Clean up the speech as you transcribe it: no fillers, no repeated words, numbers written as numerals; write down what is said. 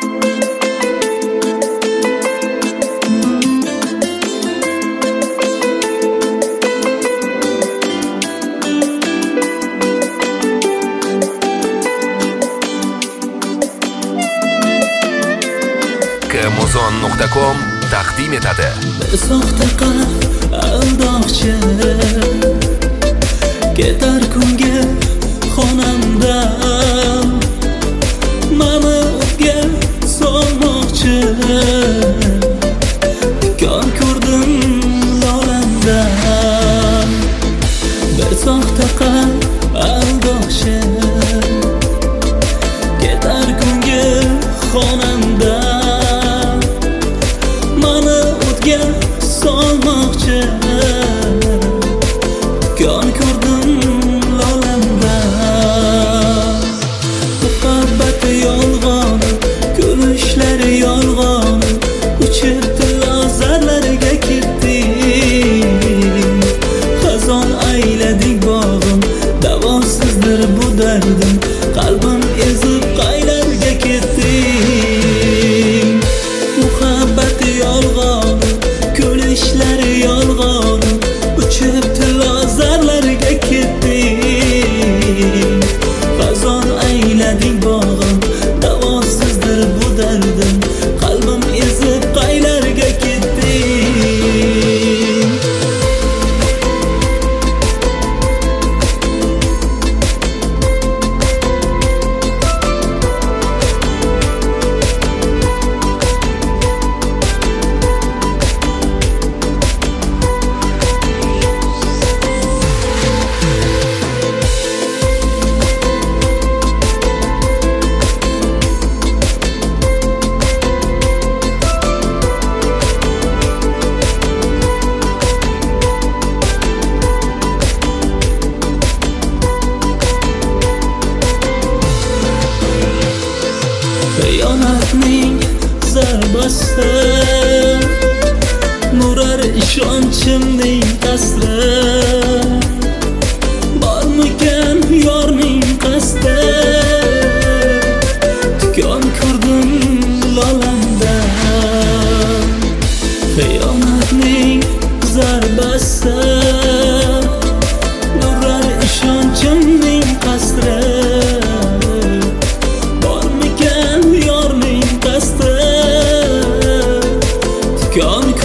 Muzon.com taqdim etadi. Soxta qalb aldoqchi ketar kunga xonamdan mani o'tga solmoqchi kon ko'rdim lolamdan. Bir soxta qalb aldoqchi ketar kunga xonamdan mani o'tga solmoqchi kon ko'rdim lolamdan. Muhabbati yolg'on, ko'rishlari yolg'on, uchib tilozarlarga ketdim. Xazon ayladik bog'im, davosizdir bu dardim, qalbim ezib qaylarga ketdim. Muhabbati yolg'on, ko'rishlari yolg'on, uchib tilozarlarga ketdim. Xazon ayladik bog'im, davosizdir bu dardim, qalbim ezib qaylarga ketdim. Xiyonatning zarbasi murar ishonchimning qasri. Bormikan yorning qasdi, tikon ko'rdim lolamdan. Xiyonatning zarbasi murar ishonchimning qasri. Kon